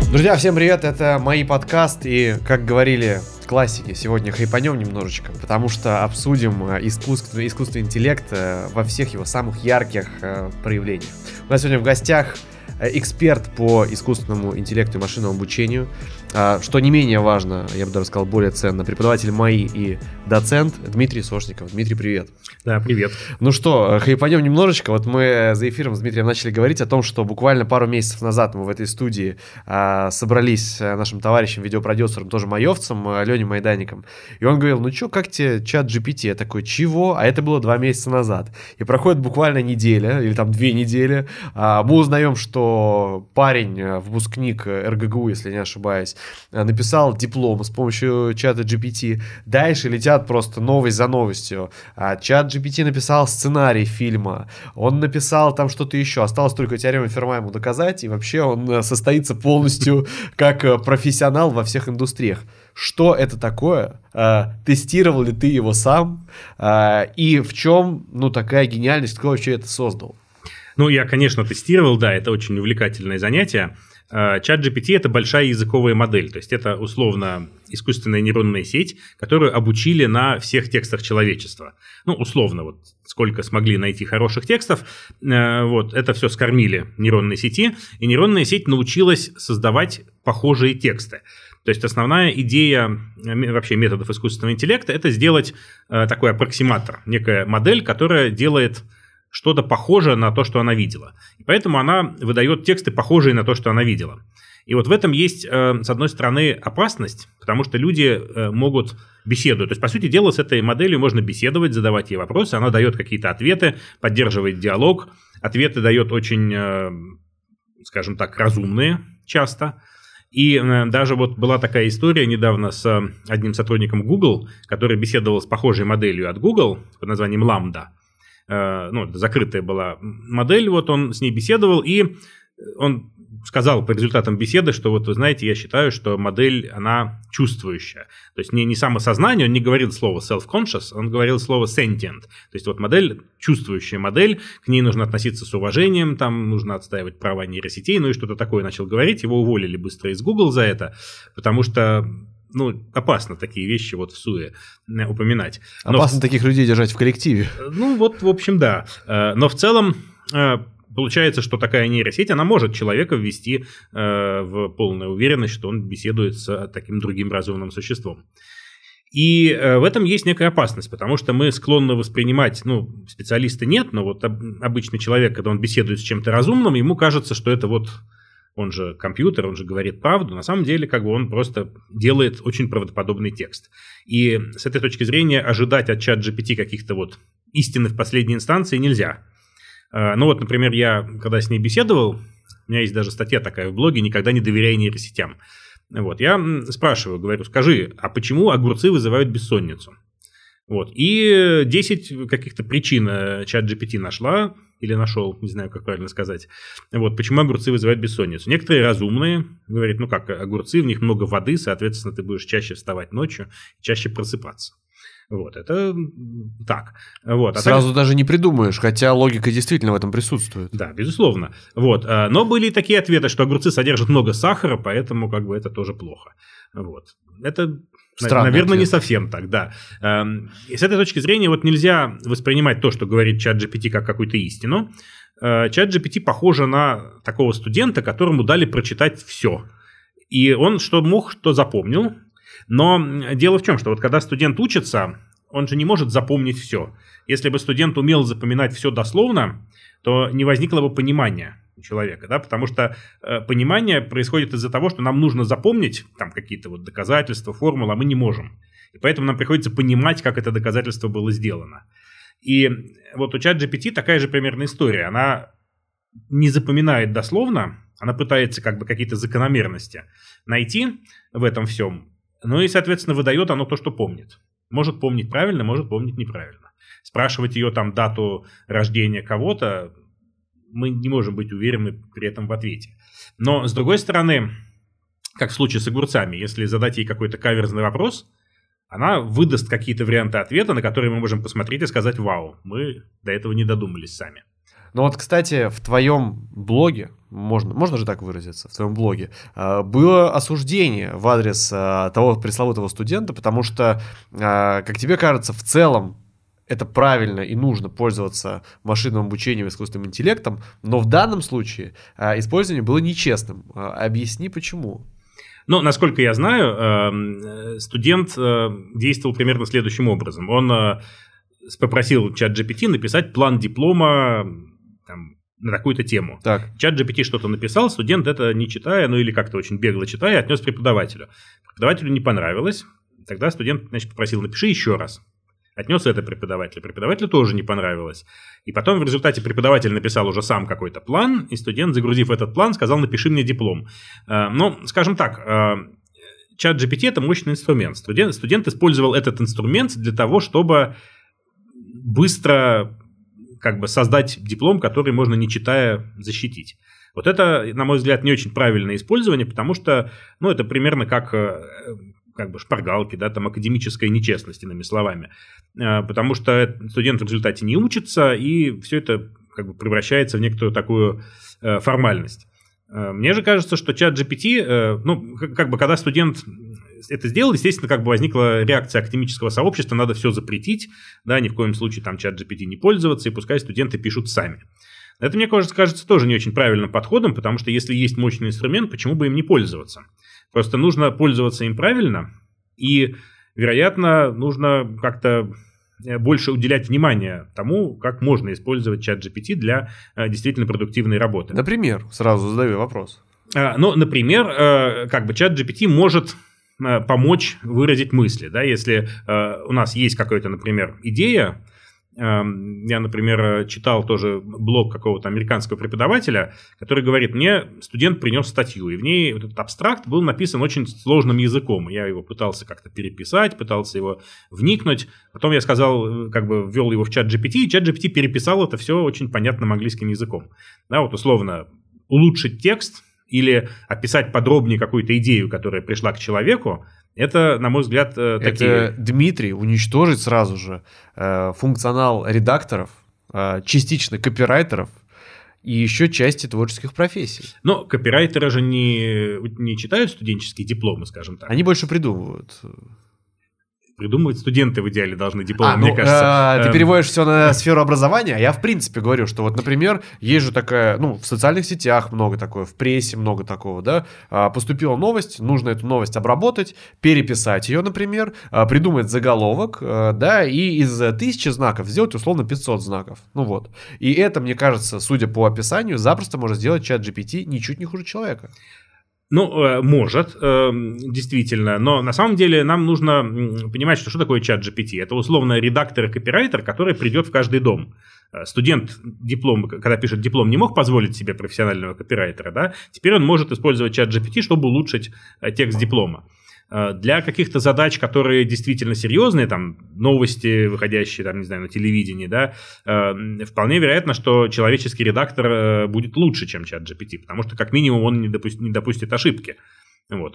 Друзья, всем привет, это мои подкасты, и, как говорили классики, сегодня хайпанем немножечко, потому что обсудим искусственный интеллект во всех его самых ярких проявлениях. У нас сегодня в гостях эксперт по искусственному интеллекту и машинному обучению, что не менее важно, я бы даже сказал, более ценно, преподаватель МАИ и доцент Дмитрий Сошников. Дмитрий, привет. Да, привет. Ну что, хайпанем немножечко. Вот мы за эфиром с Дмитрием начали говорить о том, что буквально пару месяцев назад мы в этой студии собрались с нашим товарищем, видеопродюсером, тоже маевцем, Леней Майданником. И он говорил, ну что, как тебе чат GPT? Я такой, чего? А это было 2 месяца назад. И проходит буквально неделя, или там 2 недели. Мы узнаем, что парень, выпускник РГГУ, если не ошибаюсь, написал диплом с помощью чата GPT. Дальше летят просто новость за новостью. Чат GPT написал сценарий фильма. Он написал там что-то еще. Осталось только теорему Ферма ему доказать. И вообще он состоится полностью как профессионал во всех индустриях. Что это такое? Тестировал ли ты его сам? И в чем, такая гениальность? Кто вообще это создал? Я, конечно, тестировал, да, это очень увлекательное занятие. Чат GPT – это большая языковая модель, то есть это условно искусственная нейронная сеть, которую обучили на всех текстах человечества. Условно, вот сколько смогли найти хороших текстов, это все скормили нейронной сети, и нейронная сеть научилась создавать похожие тексты. То есть основная идея вообще методов искусственного интеллекта – это сделать такой аппроксиматор, некая модель, которая делает что-то похожее на то, что она видела. И поэтому она выдает тексты, похожие на то, что она видела. И вот в этом есть, с одной стороны, опасность, потому что люди могут беседовать. То есть, по сути дела, с этой моделью можно беседовать, задавать ей вопросы, она дает какие-то ответы, поддерживает диалог. Ответы дает очень, скажем так, разумные часто. И даже вот была такая история недавно с одним сотрудником Google, который беседовал с похожей моделью от Google под названием Lambda. Закрытая была модель, он с ней беседовал, и он сказал по результатам беседы, что вы знаете, я считаю, что модель, она чувствующая. То есть не самосознание, он не говорил слово self-conscious, он говорил слово sentient. То есть модель, чувствующая модель, к ней нужно относиться с уважением, там нужно отстаивать права нейросетей, и что-то такое начал говорить. Его уволили быстро из Google за это, потому что опасно такие вещи в СУЕ упоминать. Опасно таких людей держать в коллективе. В общем, да. Но в целом получается, что такая нейросеть, она может человека ввести в полную уверенность, что он беседует с таким другим разумным существом. И в этом есть некая опасность, потому что мы склонны воспринимать, специалисты нет, но обычный человек, когда он беседует с чем-то разумным, ему кажется, что это он же компьютер, он же говорит правду. На самом деле, он просто делает очень правдоподобный текст. И с этой точки зрения ожидать от чат GPT каких-то истины в последней инстанции нельзя. Например, я когда с ней беседовал, у меня есть даже статья такая в блоге «Никогда не доверяй нейросетям». Я спрашиваю, говорю, скажи, а почему огурцы вызывают бессонницу? И 10 каких-то причин чат GPT нашла, или нашел, не знаю, как правильно сказать. Почему огурцы вызывают бессонницу. Некоторые разумные говорят, огурцы, в них много воды, соответственно, ты будешь чаще вставать ночью, чаще просыпаться. Это так. Сразу даже не придумаешь, хотя логика действительно в этом присутствует. Да, безусловно. Но были такие ответы, что огурцы содержат много сахара, поэтому это тоже плохо. Это, странный наверное, ответ. Не совсем так, да. И с этой точки зрения нельзя воспринимать то, что говорит чат GPT, как какую-то истину. Чат GPT похоже на такого студента, которому дали прочитать все. И он что мог, что запомнил. Но дело в чем, что когда студент учится, он же не может запомнить все. Если бы студент умел запоминать все дословно, то не возникло бы понимания у человека, да, потому что понимание происходит из-за того, что нам нужно запомнить там какие-то доказательства, формулы, а мы не можем. И поэтому нам приходится понимать, как это доказательство было сделано. И у ChatGPT такая же примерная история. Она не запоминает дословно, она пытается какие-то закономерности найти в этом всем. И, соответственно, выдает оно то, что помнит. Может помнить правильно, может помнить неправильно. Спрашивать ее дату рождения кого-то, мы не можем быть уверены при этом в ответе. Но, с другой стороны, как в случае с огурцами, если задать ей какой-то каверзный вопрос, она выдаст какие-то варианты ответа, на которые мы можем посмотреть и сказать: вау, мы до этого не додумались сами. Ну вот, кстати, в твоем блоге, можно же так выразиться, в твоем блоге, было осуждение в адрес того пресловутого студента, потому что, как тебе кажется, в целом это правильно и нужно пользоваться машинным обучением, искусственным интеллектом, но в данном случае использование было нечестным. Объясни, почему. Ну, насколько я знаю, студент действовал примерно следующим образом. Он попросил ChatGPT написать план диплома там, на такую-то тему. Так. ChatGPT что-то написал, студент это не читая, ну или как-то очень бегло читая, отнес преподавателю. Преподавателю не понравилось, тогда студент, значит, попросил, напиши еще раз. Отнес это преподавателю. Преподавателю тоже не понравилось. И потом в результате преподаватель написал уже сам какой-то план, и студент, загрузив этот план, сказал, напиши мне диплом. Ну, скажем так, ChatGPT это мощный инструмент. Студент использовал этот инструмент для того, чтобы быстро как бы создать диплом, который можно, не читая, защитить. Вот это, на мой взгляд, не очень правильное использование, потому что, ну, это примерно как бы шпаргалки, да, там академическая нечестность, иными словами. Потому что студент в результате не учится, и все это как бы превращается в некоторую такую формальность. Мне же кажется, что ChatGPT, ну, как бы, когда студент это сделал, естественно, как бы возникла реакция академического сообщества, надо все запретить, да, ни в коем случае там ChatGPT не пользоваться, и пускай студенты пишут сами. Это, мне кажется, тоже не очень правильным подходом, потому что если есть мощный инструмент, почему бы им не пользоваться? Просто нужно пользоваться им правильно, и, вероятно, нужно как-то больше уделять внимание тому, как можно использовать ChatGPT для действительно продуктивной работы. Например, сразу задаю вопрос. Ну, например, как бы ChatGPT может помочь выразить мысли. Да? Если у нас есть какая-то, например, идея, я, например, читал тоже блог какого-то американского преподавателя, который говорит, мне студент принес статью, и в ней вот этот абстракт был написан очень сложным языком. Я его пытался как-то переписать, пытался его вникнуть. Потом я сказал, как бы ввел его в ChatGPT, и ChatGPT переписал это все очень понятным английским языком. Да, вот условно улучшить текст или описать подробнее какую-то идею, которая пришла к человеку, это, на мой взгляд, такие... Это, Дмитрий, уничтожить сразу же функционал редакторов, частично копирайтеров и еще части творческих профессий. Но копирайтеры же не читают студенческие дипломы, скажем так. Они больше придумывают. Придумывать студенты в идеале должны дипломы, мне кажется. Ты переводишь все на сферу образования, а я в принципе говорю, что вот, например, есть же такая, ну, в социальных сетях много такого, в прессе много такого, да, поступила новость, нужно эту новость обработать, переписать ее, например, придумать заголовок, да, и из 1000 знаков сделать условно 500 знаков, ну вот. И это, мне кажется, судя по описанию, запросто может сделать ChatGPT ничуть не хуже человека. Ну, может, действительно, но на самом деле нам нужно понимать, что такое ChatGPT. Это условно редактор и копирайтер, который придет в каждый дом. Студент диплом, когда пишет диплом, не мог позволить себе профессионального копирайтера, да? Теперь он может использовать ChatGPT, чтобы улучшить текст диплома. Для каких-то задач, которые действительно серьезные, там, новости, выходящие, там, не знаю, на телевидении, да, вполне вероятно, что человеческий редактор будет лучше, чем ChatGPT, потому что, как минимум, он не допустит ошибки. Вот,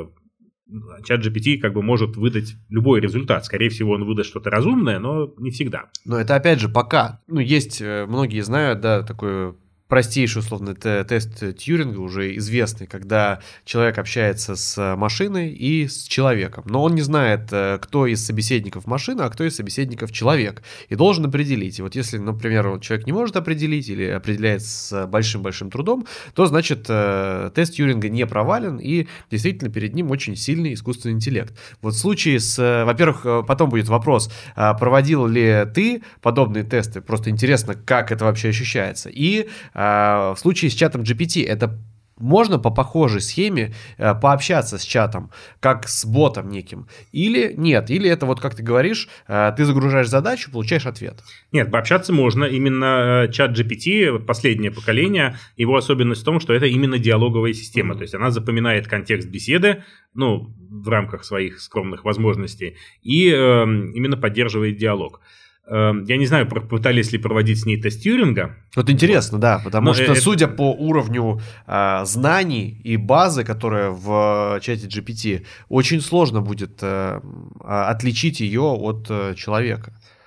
ChatGPT как бы может выдать любой результат. Скорее всего, он выдаст что-то разумное, но не всегда. Но это, опять же, пока. Ну, есть, многие знают, да, такое... Простейший, условно, тест Тьюринга, уже известный, когда человек общается с машиной и с человеком. Но он не знает, кто из собеседников машина, а кто из собеседников человек. И должен определить. И вот если, например, человек не может определить или определяет с большим-большим трудом, то, значит, тест Тьюринга не провален, и действительно перед ним очень сильный искусственный интеллект. Вот в случае с... Во-первых, потом будет вопрос, проводил ли ты подобные тесты? Просто интересно, как это вообще ощущается. И в случае с чатом GPT это можно по похожей схеме пообщаться с чатом, как с ботом неким, или нет, или это вот как ты говоришь, ты загружаешь задачу, получаешь ответ. Нет, пообщаться можно. Именно чат GPT, последнее поколение, его особенность в том, что это именно диалоговая система, то есть она запоминает контекст беседы, ну, в рамках своих скромных возможностей, и именно поддерживает диалог. Я не знаю, пытались ли проводить с ней тест Тьюринга. Вот интересно, да, потому что, судя по уровню знаний и базы, которая в чате GPT, очень сложно будет отличить ее от человека.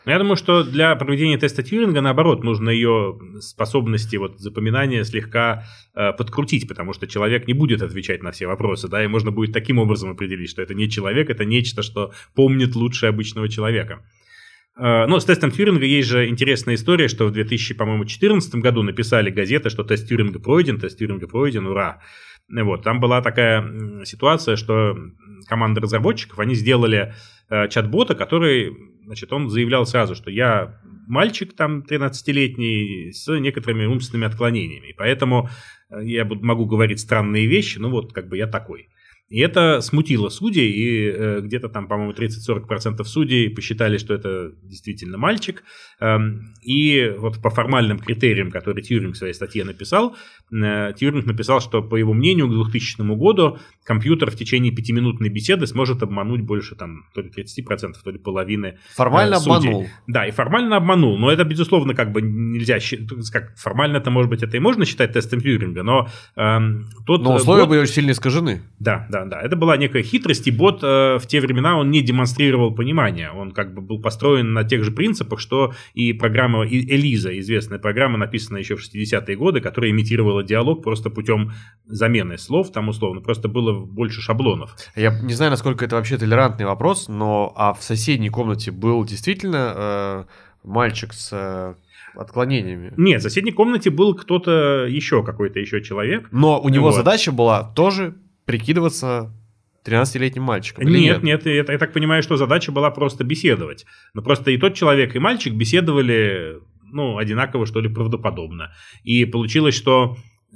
Я думаю, что для проведения теста Тьюринга, наоборот, нужно ее способности запоминания слегка подкрутить, потому что человек не будет отвечать на все вопросы, да, и можно будет таким образом определить, что это не человек, это нечто, что помнит лучше обычного человека. Но с тестом Тьюринга есть же интересная история, что в 2014 году написали газеты, что тест Тьюринга пройден, ура. Вот, там была такая ситуация, что команда разработчиков, они сделали чат-бота, который, значит, он заявлял сразу, что я мальчик там 13-летний с некоторыми умственными отклонениями, и поэтому я могу говорить странные вещи, я такой. И это смутило судей, и где-то там, по-моему, 30-40% судей посчитали, что это действительно мальчик. И вот по формальным критериям, которые Тьюринг в своей статье написал, Тьюринг написал, что, по его мнению, к 2000 году компьютер в течение 5-минутной беседы сможет обмануть больше там, то ли 30%, то ли половины формально судей. Обманул. Да, и формально обманул. Но это, безусловно, нельзя... Формально-то, может быть, это и можно считать тестом Тьюринга, но... Но условия были очень сильно искажены. Да. Это была некая хитрость, и бот в те времена он не демонстрировал понимания. Он был построен на тех же принципах, что и программа Элиза, известная программа, написанная еще в 60-е годы, которая имитировала диалог просто путем замены слов, там условно, просто было больше шаблонов. Я не знаю, насколько это вообще толерантный вопрос, но в соседней комнате был действительно мальчик с... отклонениями. Нет, в соседней комнате был кто-то еще, какой-то еще человек. Но у него задача была тоже прикидываться 13-летним мальчиком. Нет, я так понимаю, что задача была просто беседовать. Но просто и тот человек, и мальчик беседовали, одинаково, что ли, правдоподобно. И получилось, что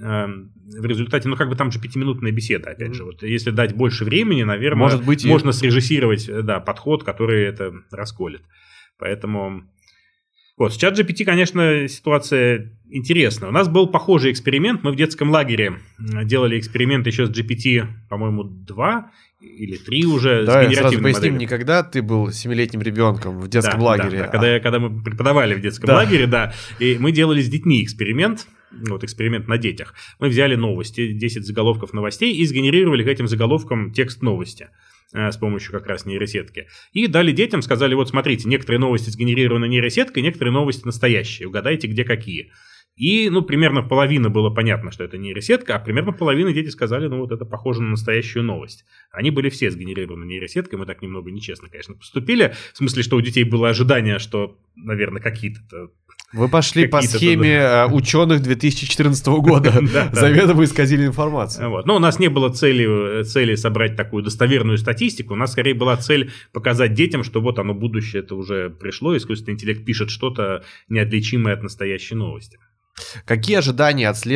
в результате, там же 5-минутная беседа, опять же. Вот если дать больше времени, наверное, может быть, можно срежиссировать подход, который это расколет. Поэтому... Вот, с ChatGPT, конечно, ситуация интересная. У нас был похожий эксперимент. Мы в детском лагере делали эксперимент еще с GPT, по-моему, 2 или 3 уже. Да, с генеративной сразу поясним, моделью. Не когда ты был 7-летним ребенком в детском лагере. Да, когда мы преподавали в детском лагере, и мы делали с детьми эксперимент. Эксперимент на детях. Мы взяли новости, 10 заголовков новостей и сгенерировали к этим заголовкам текст новости с помощью как раз нейросетки. И дали детям, сказали, вот смотрите, некоторые новости сгенерированы нейросеткой, некоторые новости настоящие, угадайте, где какие. И, примерно половина было понятно, что это нейросетка, а примерно половина дети сказали, это похоже на настоящую новость. Они были все сгенерированы нейросеткой, мы так немного нечестно, конечно, поступили, в смысле, что у детей было ожидание, что, наверное, какие-то... Вы пошли по схеме ученых 2014 года, заведомо исказили информацию. Но у нас не было цели собрать такую достоверную статистику, у нас скорее была цель показать детям, что вот оно будущее, это уже пришло, искусственный интеллект пишет что-то неотличимое от настоящей новости. Какие ожидания от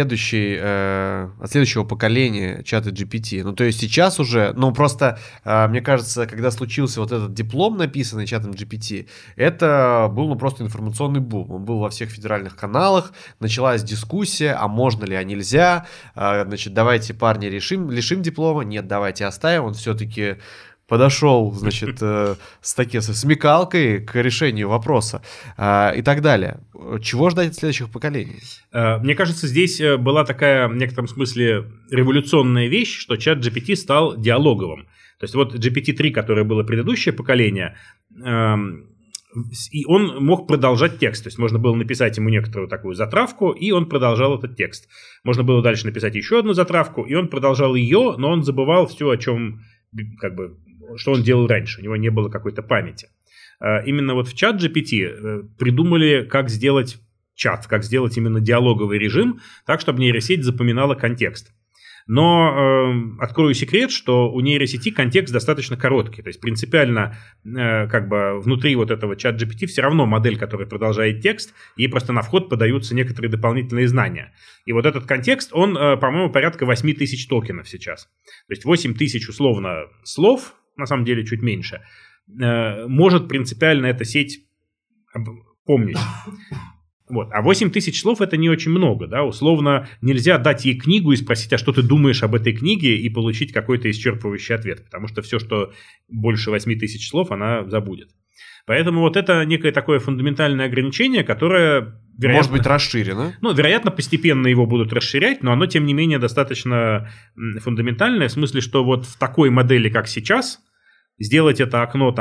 следующего поколения чата GPT? То есть сейчас уже, просто, мне кажется, когда случился вот этот диплом, написанный чатом GPT, это был просто информационный бум. Он был во всех федеральных каналах, началась дискуссия, а можно ли, а нельзя. Значит, давайте, парни, лишим диплома. Нет, давайте оставим. Он все-таки... подошел, значит, со смекалкой к решению вопроса и так далее. Чего ждать от следующих поколений? Мне кажется, здесь была такая, в некотором смысле, революционная вещь, что чат GPT стал диалоговым. То есть вот GPT-3, которое было предыдущее поколение, и он мог продолжать текст. То есть можно было написать ему некоторую такую затравку, и он продолжал этот текст. Можно было дальше написать еще одну затравку, и он продолжал ее, но он забывал все, о чем... что он делал раньше, у него не было какой-то памяти. Именно вот в чат-GPT придумали, как сделать чат, как сделать именно диалоговый режим, так, чтобы нейросеть запоминала контекст. Но открою секрет, что у нейросети контекст достаточно короткий. То есть принципиально внутри вот этого чат-GPT все равно модель, которая продолжает текст, ей просто на вход подаются некоторые дополнительные знания. И вот этот контекст, он, по-моему, порядка 8000 токенов сейчас. То есть 8000 условно слов, на самом деле чуть меньше, может принципиально эта сеть помнить. Вот. А 8000 слов это не очень много, да, условно нельзя дать ей книгу и спросить, а что ты думаешь об этой книге, и получить какой-то исчерпывающий ответ, потому что все, что больше 8000 слов, она забудет. Поэтому вот это некое такое фундаментальное ограничение, которое, вероятно, может быть расширено. Вероятно, постепенно его будут расширять, но оно, тем не менее, достаточно фундаментальное, в смысле, что вот в такой модели, как сейчас, сделать это окно там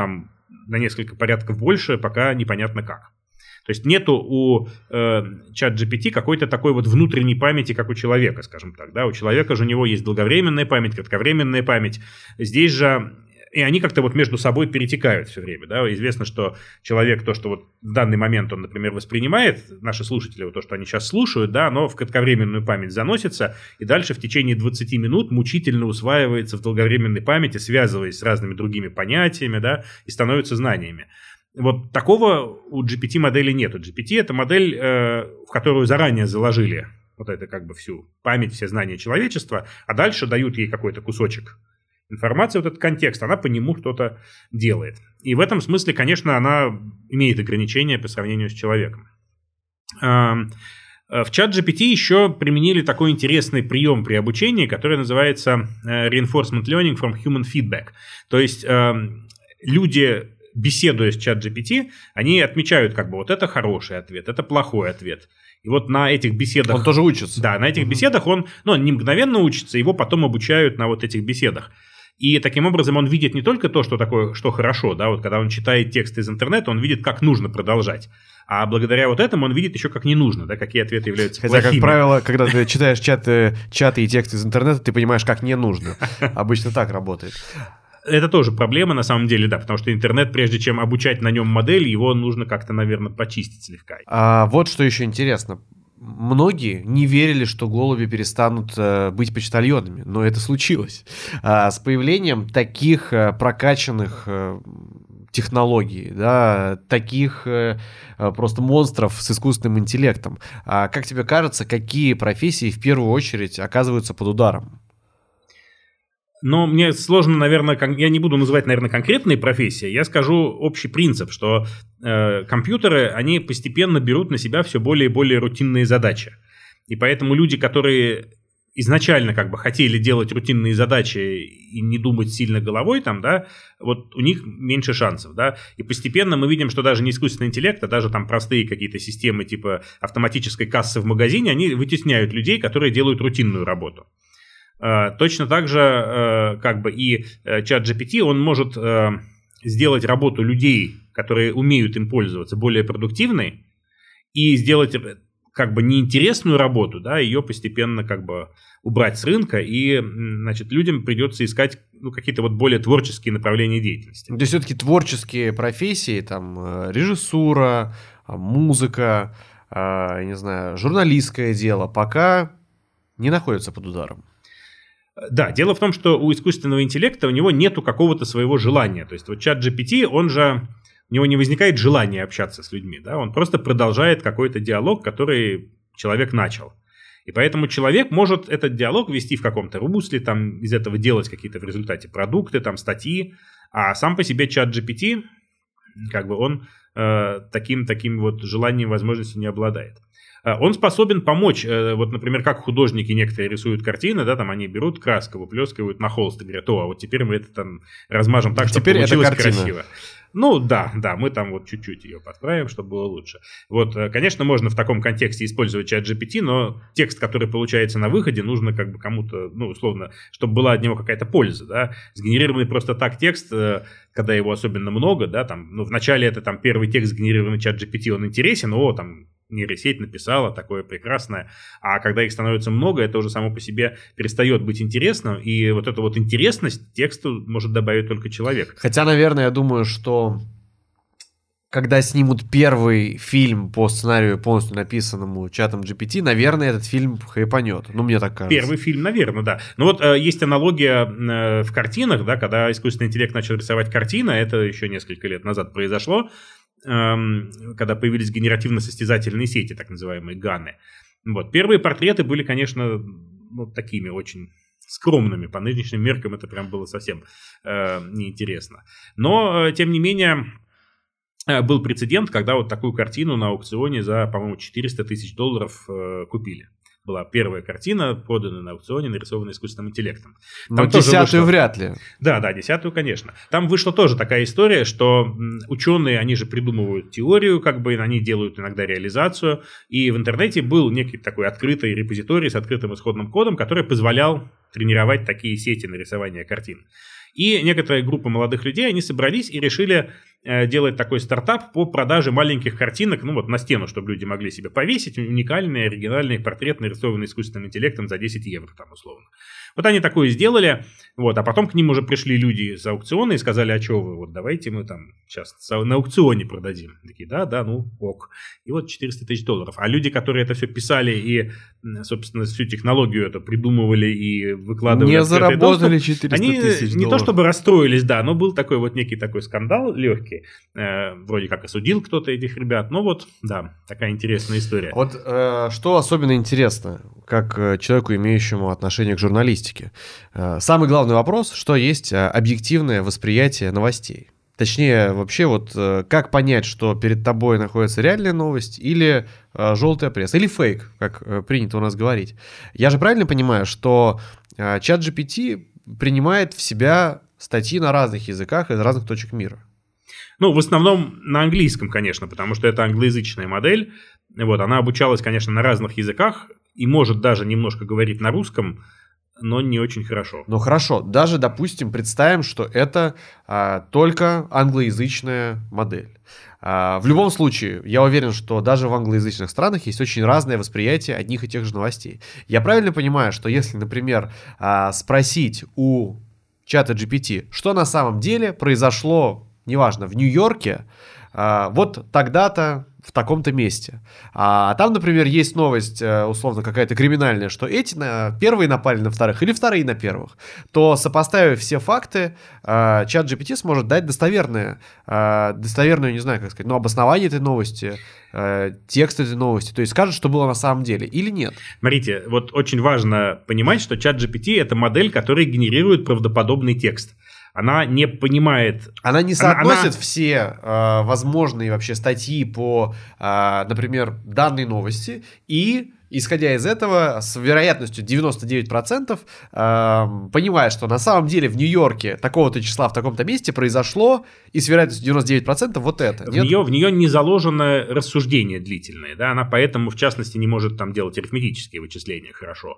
на несколько порядков больше, пока непонятно как. То есть нету у ChatGPT какой-то такой вот внутренней памяти, как у человека, скажем так. Да? У человека же у него есть долговременная память, кратковременная память. Здесь же... И они как-то вот между собой перетекают все время. Да? Известно, что человек, то, что вот в данный момент он, например, воспринимает, наши слушатели, вот то, что они сейчас слушают, да, оно в кратковременную память заносится, и дальше в течение 20 минут мучительно усваивается в долговременной памяти, связываясь с разными другими понятиями, да, и становится знаниями. Вот такого у GPT-модели нет. У GPT это модель, в которую заранее заложили вот это как бы всю память, все знания человечества, а дальше дают ей какой-то кусочек информации, вот этот контекст, она по нему что-то делает. И в этом смысле, конечно, она имеет ограничения по сравнению с человеком. В ChatGPT еще применили такой интересный прием при обучении, который называется Reinforcement Learning from Human Feedback. То есть люди, беседуя с ChatGPT, они отмечают, как бы, вот это хороший ответ, это плохой ответ. И вот на этих беседах... Он тоже учится. Да, на этих беседах он не мгновенно учится, его потом обучают на вот этих беседах. И таким образом он видит не только то, что такое, что хорошо, да, вот когда он читает текст из интернета, он видит, как нужно продолжать. А благодаря вот этому он видит еще, как не нужно, да, какие ответы являются плохими. Хотя, как правило, когда ты читаешь чаты и тексты из интернета, ты понимаешь, как не нужно. Обычно так работает. Это тоже проблема на самом деле, да, потому что интернет, прежде чем обучать на нем модель, его нужно как-то, наверное, почистить слегка. Вот что еще интересно. Многие не верили, что голуби перестанут быть почтальонами, но это случилось. С появлением таких прокачанных технологий, да, таких просто монстров с искусственным интеллектом. Как тебе кажется, какие профессии в первую очередь оказываются под ударом? Но мне сложно, наверное, я не буду называть, наверное, конкретные профессии, я скажу общий принцип, что компьютеры, они постепенно берут на себя все более и более рутинные задачи. И поэтому люди, которые изначально как бы хотели делать рутинные задачи и не думать сильно головой, там, да, вот у них меньше шансов. Да? И постепенно мы видим, что даже не искусственный интеллект, а даже там простые какие-то системы типа автоматической кассы в магазине, они вытесняют людей, которые делают рутинную работу. Точно так же как бы и ChatGPT, он может сделать работу людей, которые умеют им пользоваться, более продуктивной, и сделать как бы неинтересную работу, да, ее постепенно как бы убрать с рынка, и, значит, людям придется искать какие-то вот более творческие направления деятельности. То есть все-таки творческие профессии, там, режиссура, музыка, я не знаю, журналистское дело пока не находятся под ударом. Да, дело в том, что у искусственного интеллекта у него нету какого-то своего желания. То есть вот ChatGPT, у него не возникает желания общаться с людьми, да? Он просто продолжает какой-то диалог, который человек начал. И поэтому человек может этот диалог вести в каком-то русле, там, из этого делать какие-то в результате продукты, там, статьи, а сам по себе ChatGPT, как бы он таким вот желанием, возможностью не обладает. Он способен помочь, вот, например, как художники некоторые рисуют картины, да, там они берут краску, выплескивают на холст и говорят, а вот теперь мы это там размажем так, чтобы получилось красиво. Ну, да, мы там вот чуть-чуть ее подправим, чтобы было лучше. Вот, конечно, можно в таком контексте использовать ChatGPT, но текст, который получается на выходе, нужно как бы кому-то, условно, чтобы была от него какая-то польза, да. Сгенерированный просто так текст, когда его особенно много, да, там, вначале это там первый текст, сгенерированный ChatGPT, он интересен, там нейросеть написала такое прекрасное, а когда их становится много, это уже само по себе перестает быть интересным, и вот эту вот интересность тексту может добавить только человек. Хотя, наверное, я думаю, что когда снимут первый фильм по сценарию, полностью написанному чатом GPT, наверное, этот фильм хайпанет. Мне так кажется. Первый фильм, наверное, да. Но вот есть аналогия в картинах, да, когда искусственный интеллект начал рисовать картины, это еще несколько лет назад произошло, когда появились генеративно-состязательные сети, так называемые ГАНы. Вот. Первые портреты были, конечно, такими очень скромными. По нынешним меркам это прям было совсем неинтересно. Но, тем не менее, был прецедент, когда вот такую картину на аукционе за, по-моему, $400 тысяч купили. Была первая картина, проданная на аукционе, нарисованная искусственным интеллектом. Но 10-ю вряд ли. Да, 10-ю, конечно. Там вышла тоже такая история, что ученые, они же придумывают теорию, как бы они делают иногда реализацию. И в интернете был некий такой открытый репозиторий с открытым исходным кодом, который позволял тренировать такие сети на рисование картин. И некоторая группа молодых людей, они собрались и решили делает такой стартап по продаже маленьких картинок, ну вот на стену, чтобы люди могли себе повесить, уникальные, оригинальные портреты, нарисованные искусственным интеллектом за 10 евро там условно. Вот они такое сделали, вот, а потом к ним уже пришли люди с аукциона и сказали, а что вы, вот давайте мы там сейчас на аукционе продадим. Такие, да, ну ок. И вот $400 тысяч. А люди, которые это все писали и, собственно, всю технологию это придумывали и выкладывали... Не заработали $400 они тысяч. Не то чтобы расстроились, да, но был такой вот некий такой скандал легкий. Вроде как осудил кто-то этих ребят. Но вот, да, такая интересная история. Вот что особенно интересно, как человеку, имеющему отношение к журналистике. Самый главный вопрос, что есть объективное восприятие новостей. Точнее, вообще вот как понять, что перед тобой находится реальная новость или желтая пресса, или фейк, как принято у нас говорить. Я же правильно понимаю, что ChatGPT принимает в себя статьи на разных языках из разных точек мира? Ну, в основном на английском, конечно, потому что это англоязычная модель. Вот, она обучалась, конечно, на разных языках и может даже немножко говорить на русском, но не очень хорошо. Ну хорошо, даже, допустим, представим, что это только англоязычная модель. В любом случае, я уверен, что даже в англоязычных странах есть очень разное восприятие одних и тех же новостей. Я правильно понимаю, что если, например, спросить у чата GPT, что на самом деле произошло, неважно, в Нью-Йорке, вот тогда-то в таком-то месте. А там, например, есть новость, условно, какая-то криминальная, что эти первые напали на вторых или вторые на первых, то, сопоставив все факты, чат GPT сможет дать достоверную, не знаю, как сказать, но обоснование этой новости, текст этой новости, то есть скажет, что было на самом деле или нет. Смотрите, вот очень важно понимать, что чат GPT — это модель, которая генерирует правдоподобный текст. Она не понимает... Она не соотносит все возможные вообще статьи по, например, данной новости и, исходя из этого, с вероятностью 99% понимает, что на самом деле в Нью-Йорке такого-то числа в таком-то месте произошло, и с вероятностью 99% вот это. В нее не заложено рассуждение длительное, да? Она поэтому, в частности, не может там делать арифметические вычисления хорошо.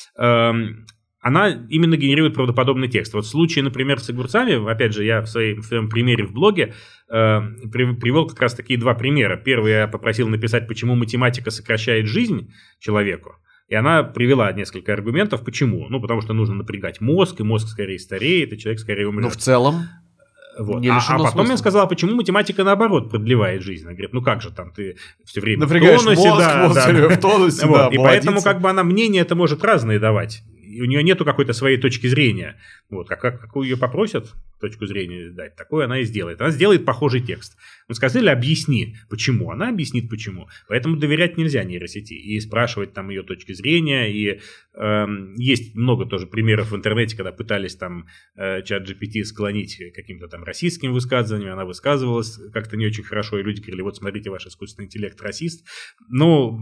Она именно генерирует правдоподобный текст. Вот в случае, например, с огурцами, опять же, я в своем примере в блоге привел как раз такие два примера. Первый я попросил написать, почему математика сокращает жизнь человеку. И она привела несколько аргументов, почему. Ну, потому что нужно напрягать мозг, и мозг скорее стареет, и человек скорее умрет. Но в целом... Вот. А потом я сказал, почему математика наоборот продлевает жизнь. Она говорит, ну как же там ты все время напрягаешь в тонусе, мозг, в тонусе, вот. И поэтому как бы она мнение это может разные давать. И у нее нету какой-то своей точки зрения. Вот, какую ее попросят точку зрения дать, такую она и сделает. Она сделает похожий текст. Мы сказали, объясни, почему. Она объяснит, почему. Поэтому доверять нельзя нейросети. И спрашивать там ее точки зрения. И есть много тоже примеров в интернете, когда пытались там чат GPT склонить к каким-то там российским высказываниям. Она высказывалась как-то не очень хорошо. И люди говорили, вот смотрите, ваш искусственный интеллект расист. Но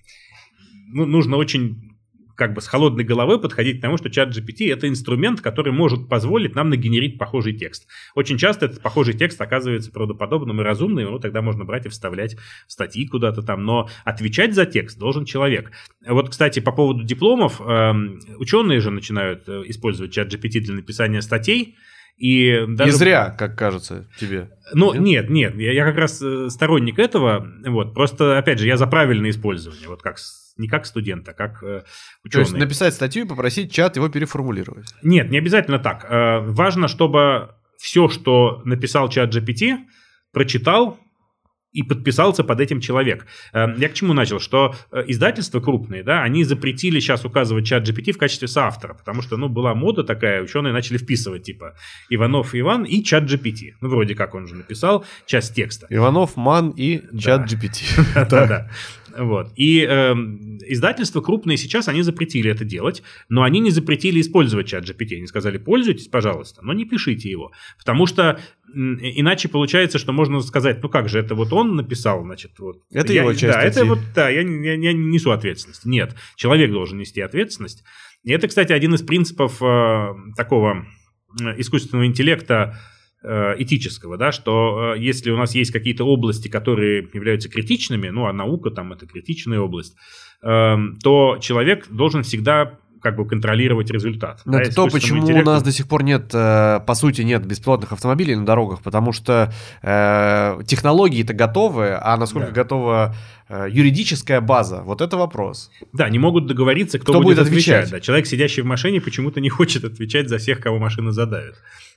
нужно очень... как бы с холодной головой подходить к тому, что чат GPT — это инструмент, который может позволить нам нагенерить похожий текст. Очень часто этот похожий текст оказывается правдоподобным и разумным, его тогда можно брать и вставлять в статьи куда-то там, но отвечать за текст должен человек. Вот, кстати, по поводу дипломов, ученые же начинают использовать чат GPT для написания статей, и даже... Не зря, как кажется тебе. Ну, нет, я как раз сторонник этого, вот, просто, опять же, я за правильное использование, вот как не как студент, а как ученый. То есть написать статью и попросить чат его переформулировать? Нет, не обязательно так. Важно, чтобы все, что написал чат GPT, прочитал и подписался под этим человек. Я к чему начал? Что издательства крупные, да, они запретили сейчас указывать чат GPT в качестве соавтора, потому что, была мода такая, ученые начали вписывать, типа, Иванов Иван и чат GPT. Вроде как он же написал часть текста. Иванов, Ман и чат GPT. Да. Вот. И издательства крупные сейчас, они запретили это делать, но они не запретили использовать чат GPT. Они сказали, пользуйтесь, пожалуйста, но не пишите его. Потому что иначе получается, что можно сказать, ну как же, это вот он написал, значит, вот. Это его часть. Да, это вот, да, я не несу ответственность. Нет, человек должен нести ответственность. И это, кстати, один из принципов такого искусственного интеллекта, этического, да, что если у нас есть какие-то области, которые являются критичными, а наука там это критичная область, то человек должен всегда как бы контролировать результат. Но это то, почему у нас до сих пор нет, по сути, нет беспилотных автомобилей на дорогах, потому что технологии-то готовы, а насколько готова юридическая база, вот это вопрос. Да, не могут договориться, кто будет отвечать. Да, человек, сидящий в машине, почему-то не хочет отвечать за всех, кого машина задавит.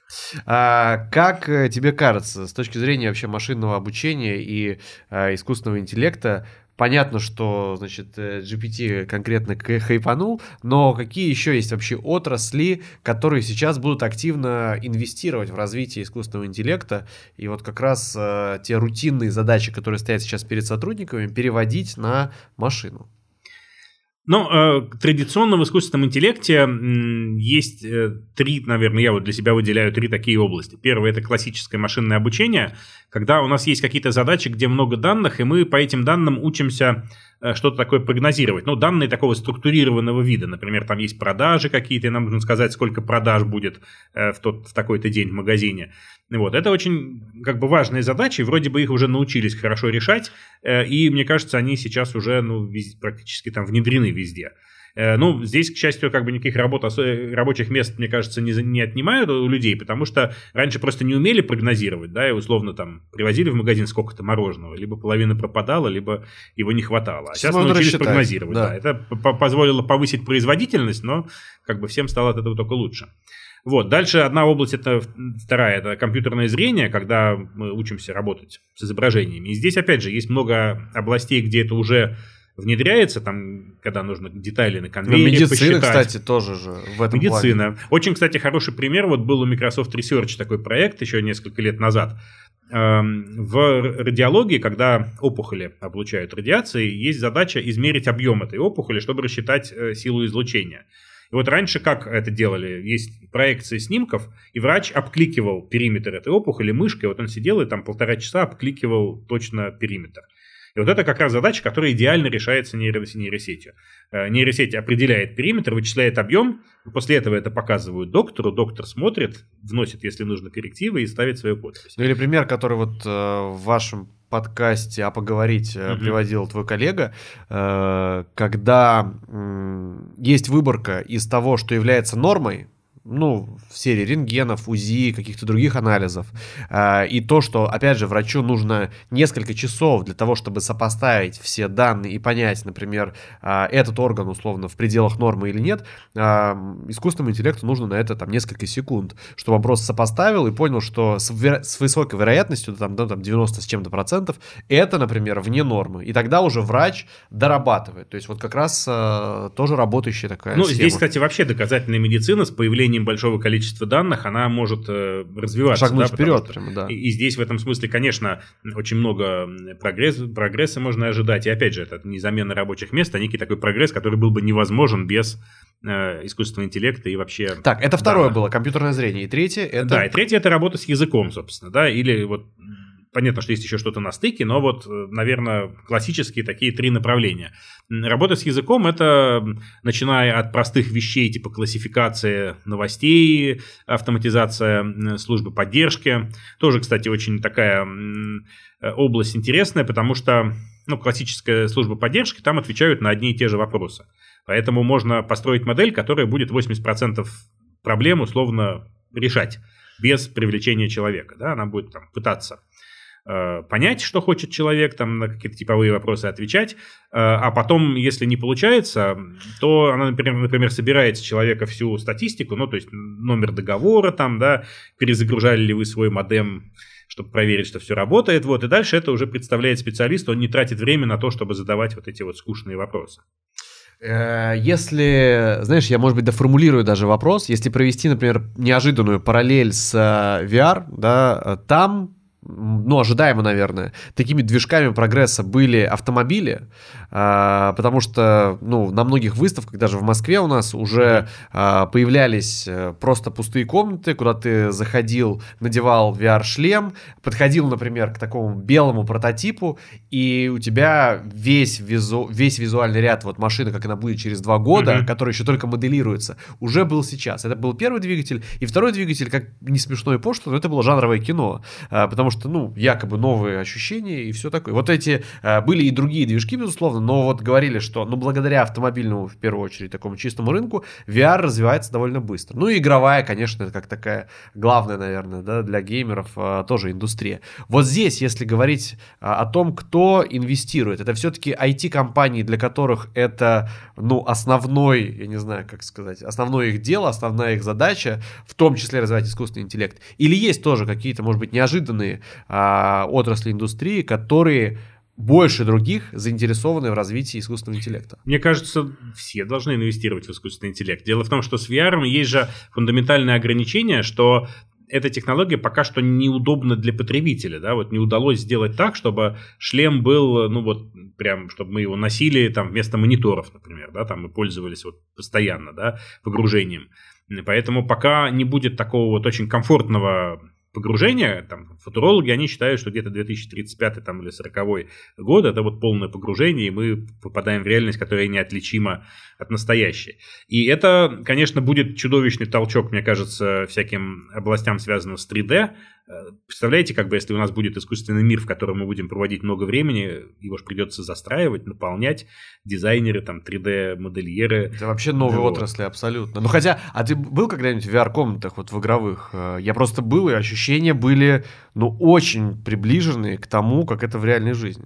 Как тебе кажется, с точки зрения вообще машинного обучения и искусственного интеллекта, понятно, что, значит, GPT конкретно хайпанул, но какие еще есть вообще отрасли, которые сейчас будут активно инвестировать в развитие искусственного интеллекта и вот как раз те рутинные задачи, которые стоят сейчас перед сотрудниками, переводить на машину? Ну, традиционно в искусственном интеллекте есть три, наверное, я вот для себя выделяю три такие области. Первое – это классическое машинное обучение, когда у нас есть какие-то задачи, где много данных, и мы по этим данным учимся что-то такое прогнозировать. Ну, данные такого структурированного вида. Например, там есть продажи какие-то, и нам нужно сказать, сколько продаж будет в такой-то день в магазине. Вот. Это очень как бы важные задачи, вроде бы их уже научились хорошо решать, и мне кажется, они сейчас уже практически там внедрены везде. Ну, здесь, к счастью, как бы никаких рабочих мест, мне кажется, не отнимают у людей, потому что раньше просто не умели прогнозировать, да, и условно там привозили в магазин сколько-то мороженого, либо половина пропадала, либо его не хватало. А сейчас научились прогнозировать, да. Это позволило повысить производительность, но как бы всем стало от этого только лучше. Вот, дальше одна область, это вторая, это компьютерное зрение, когда мы учимся работать с изображениями. И здесь, опять же, есть много областей, где это уже внедряется, там, когда нужно детали на конвейере посчитать. Медицина, кстати, тоже же в этом плане. Очень, кстати, хороший пример, вот был у Microsoft Research такой проект еще несколько лет назад. В радиологии, когда опухоли облучают радиацией, есть задача измерить объем этой опухоли, чтобы рассчитать силу излучения. И вот раньше как это делали? Есть проекции снимков, и врач обкликивал периметр этой опухоли мышкой, вот он сидел и там 1,5 часа обкликивал точно периметр. И вот это как раз задача, которая идеально решается нейросетью. Нейросеть определяет периметр, вычисляет объем, после этого это показывают доктору, доктор смотрит, вносит, если нужно, коррективы и ставит свою подпись. Ну или пример, который вот в вашем подкасте «А поговорить» приводил твой коллега, когда есть выборка из того, что является нормой, ну, в серии рентгенов, УЗИ, каких-то других анализов. И то, что, опять же, врачу нужно несколько часов для того, чтобы сопоставить все данные и понять, например, этот орган, условно, в пределах нормы или нет, искусственному интеллекту нужно на это там несколько секунд, чтобы он просто сопоставил и понял, что с высокой вероятностью, там 90 с чем-то процентов, это, например, вне нормы. И тогда уже врач дорабатывает. То есть вот как раз тоже работающая такая схема. Здесь, кстати, вообще доказательная медицина с появлением большого количества данных, она может развиваться. Шагнуть вперед прямо, да. И здесь в этом смысле, конечно, очень много прогресса можно ожидать. И опять же, это не замена рабочих мест, а некий такой прогресс, который был бы невозможен без искусственного интеллекта и вообще... Так, это второе было, компьютерное зрение. И третье это... Да, и третье это работа с языком, собственно, да, или вот... Понятно, что есть еще что-то на стыке, но вот, наверное, классические такие три направления. Работа с языком – это, начиная от простых вещей, типа классификация новостей, автоматизация службы поддержки. Тоже, кстати, очень такая область интересная, потому что классическая служба поддержки, там отвечают на одни и те же вопросы. Поэтому можно построить модель, которая будет 80% проблем условно решать без привлечения человека. Да? Она будет там пытаться понять, что хочет человек, там на какие-то типовые вопросы отвечать, а потом, если не получается, то она, например, собирает с человека всю статистику, то есть номер договора, там, да, перезагружали ли вы свой модем, чтобы проверить, что все работает, вот, и дальше это уже представляет специалист, он не тратит время на то, чтобы задавать вот эти вот скучные вопросы. Если, знаешь, я, может быть, доформулирую даже вопрос, если провести, например, неожиданную параллель с VR, да, там... ожидаемо, наверное, такими движками прогресса были автомобили, потому что, на многих выставках, даже в Москве у нас уже появлялись просто пустые комнаты, куда ты заходил, надевал VR-шлем, подходил, например, к такому белому прототипу, и у тебя весь визуальный ряд вот машины, как она будет через 2 года, который еще только моделируется, уже был сейчас. Это был первый двигатель, и второй двигатель, как не смешно и пошло, но это было жанровое кино, потому что что, ну, якобы новые ощущения и все такое. Вот эти были и другие движки, безусловно, но вот говорили, что, ну, благодаря автомобильному, в первую очередь, такому чистому рынку, VR развивается довольно быстро. Ну, и игровая, конечно, это как такая главная, наверное, да, для геймеров тоже индустрия. Вот здесь, если говорить о том, кто инвестирует, это все-таки IT-компании, для которых это, ну, основной, я не знаю, как сказать, основное их дело, основная их задача, в том числе развивать искусственный интеллект. Или есть тоже какие-то, может быть, неожиданные отрасли индустрии, которые больше других заинтересованы в развитии искусственного интеллекта? Мне кажется, все должны инвестировать в искусственный интеллект. Дело в том, что с VR есть же фундаментальное ограничение, что эта технология пока что неудобна для потребителя, да, вот не удалось сделать так, чтобы шлем был, ну вот прям, чтобы мы его носили там вместо мониторов, например, да, там мы пользовались вот постоянно, да, погружением. Поэтому пока не будет такого вот очень комфортного погружения, там, футурологи, они считают, что где-то 2035 там, или 40 год это вот полное погружение, и мы попадаем в реальность, которая неотличима от настоящей. И это, конечно, будет чудовищный толчок, мне кажется, всяким областям, связанным с 3D. Представляете, как бы, если у нас будет искусственный мир, в котором мы будем проводить много времени, его же придется застраивать, наполнять, дизайнеры, там, 3D-модельеры. Это вообще новые отрасли, абсолютно. Ну, хотя, а ты был когда-нибудь в VR-комнатах, вот в игровых? Я просто был, и ощущения были, ну, очень приближенные к тому, как это в реальной жизни.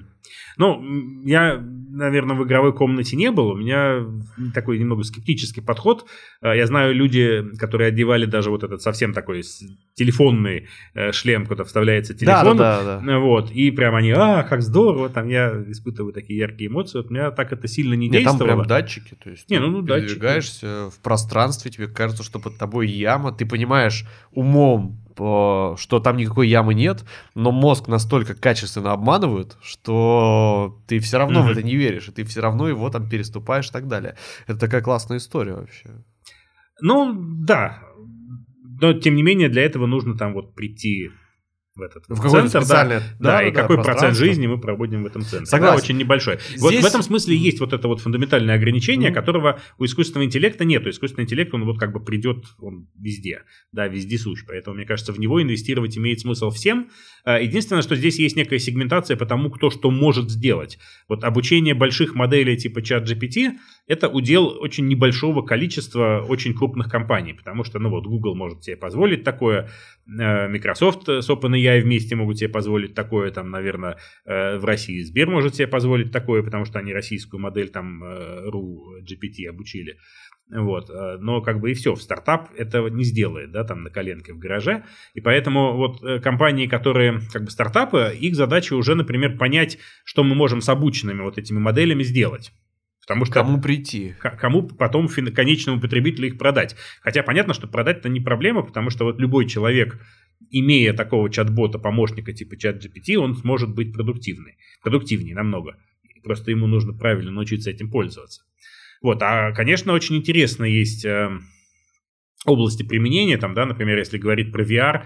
Ну, я, наверное, в игровой комнате не был. У меня такой немного скептический подход. Я знаю люди, которые одевали даже вот этот совсем такой телефонный шлем, куда вставляется телефон. Да. Вот, и прям они, как здорово, там я испытываю такие яркие эмоции. Вот у меня так это сильно не действовало. Там прям датчики, то есть ты датчики. Передвигаешься в пространстве, тебе кажется, что под тобой яма, ты понимаешь умом, что там никакой ямы нет, но мозг настолько качественно обманывает, что ты все равно в это не веришь, и ты все равно его там переступаешь и так далее. Это такая классная история вообще. Ну, да. Но, тем не менее, для этого нужно там вот прийти в центр, да, и какой процент жизни мы проводим в этом центре. Согласен. Да, очень небольшой. Вот в этом смысле есть вот это вот фундаментальное ограничение, которого у искусственного интеллекта нет. Искусственный интеллект, он вот как бы придет, он везде, да, вездесущ. Поэтому, мне кажется, в него инвестировать имеет смысл всем. Единственное, что здесь есть некая сегментация по тому, кто что может сделать. Вот обучение больших моделей типа ChatGPT – это удел очень небольшого количества очень крупных компаний, потому что, ну вот, Google может себе позволить такое, Microsoft с OpenAI вместе могут себе позволить такое, там, наверное, в России Сбер может себе позволить такое, потому что они российскую модель там GPT обучили. Вот. Но как бы и все, в стартап этого не сделает, да, там на коленке в гараже. И поэтому вот компании, которые как бы стартапы, их задача уже, например, понять, что мы можем с обученными вот этими моделями сделать. Потому что кому прийти? Кому потом конечному потребителю их продать. Хотя понятно, что продать-то не проблема, потому что вот любой человек, имея такого чат-бота, помощника типа ChatGPT, он сможет быть продуктивнее намного. Просто ему нужно правильно научиться этим пользоваться. Вот, а, конечно, очень интересно есть области применения, там, да, например, если говорить про VR,